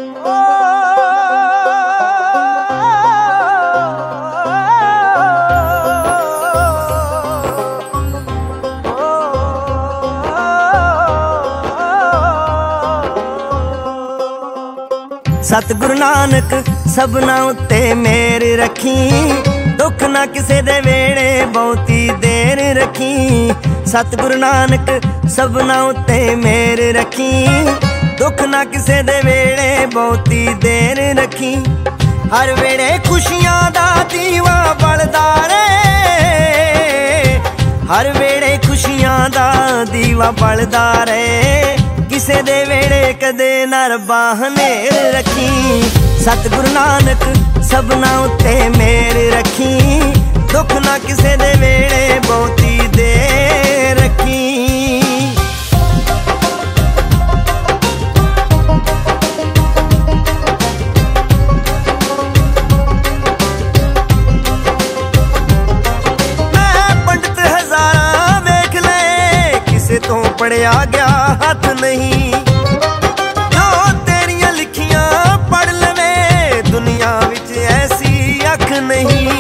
सतगुरु नानक सबना उत्ते मेहर रखी, दुख ना किसे दे वेड़े बहुती देर रखी। सतगुरु नानक सबना उत्ते मेहर रखी, दुख ना किसे दे वेड़े बहुती देर रखी। हर वेड़े खुशियां दा दीवा बलदा रे, हर वेड़े खुशियां दा दीवा बलदा रे। किसे दे वेड़े कदे ना रब्बा हनेर रखी। सतगुरु नानक सबना उत्ते मेहर रखी, दुख ना किसे दे वेड़े बहुती देर रखी। मैं पंडित हजारा वेख ले, किसे तो पढ़िया गया हथ नहीं। जो तेरियां लिखियां पढ़ लवे, दुनिया विच ऐसी अख नहीं।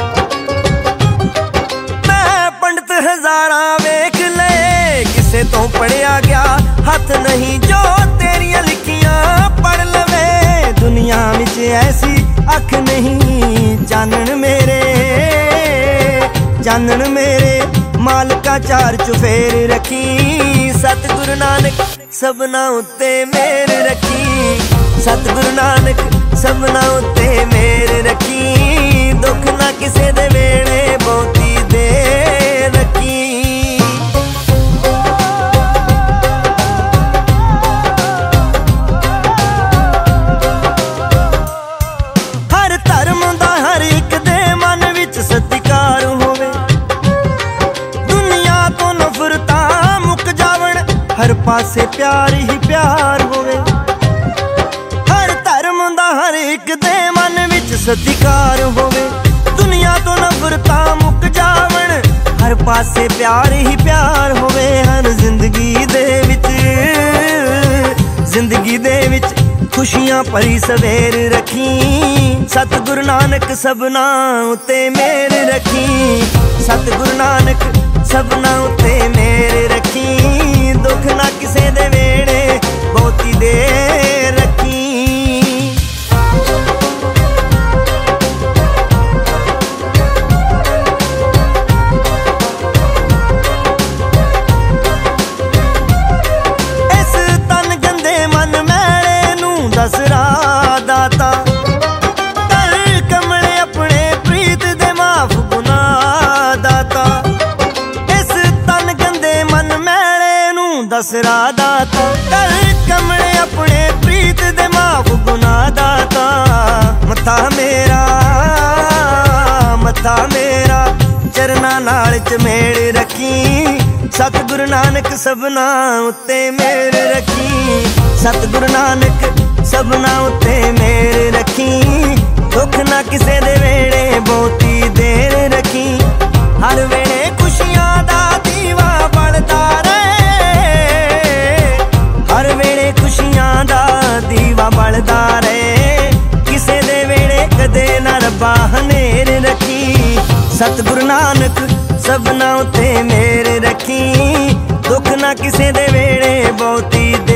मैं पंडित हजारा वेख ले, किसे तो पढ़िया गया हथ नहीं। जो तेरियां लिखियां पढ़ लवे, दुनिया विच ऐसी अख नहीं। चानन मेरे मालका चार चुफेर रखी। सतगुरु नानक सबना उत्ते मेहर रखी। सतगुरु नानक सबना उत्ते मेहर रखी, दुख ना किसे दे वेड़े बहुती देर रखी। हर धर्म दा हर एक दे मन विच सत्कार होवे, दुनिया तो नफरता मुक जावण, हर पासे प्यार ही प्यार होवे। हर धर्म दा हर एक दे मन विच सत्कार होवे, दुनिया तो नफरता मुक जावण, हर पासे प्यार ही प्यार होवे। हर जिंदगी दे विच खुशियां भरी सवेर रखी। सतगुरु नानक सबना उत्ते मेहर रखी। सतगुरु नानक सबना उत्ते मेहर रखी, दुख ना किसे दे वेड़े बहुती देर रखी। इस तन गंदे मन मैले नू दस राह दाता, कर कमले अपने प्रीत दे माफ गुनाह दाता। इस तन गंदे मन मैले नू दस राह दाता, कर कमले अपने प्रीत दे माफ गुनाह दाता। मथा मेरा चरना नाल चमेड़ रखी। सतगुरु नानक सबना उत्ते मेहर रखी। सतगुरु नानक सबना उत्ते मेहर रखी, दुख ना किसे दे वेड़े बहुती देर रखी। हर वेड़े खुशियां दा दीवा बलदा रे, हर वेड़े खुशियां दा दीवा बलदा रे। किसे दे वेड़े कदे ना रब्बा हनेर रखी। सतगुरु नानक सबना उत्ते मेहर रखी, दुख ना किसे दे वेड़े बहुती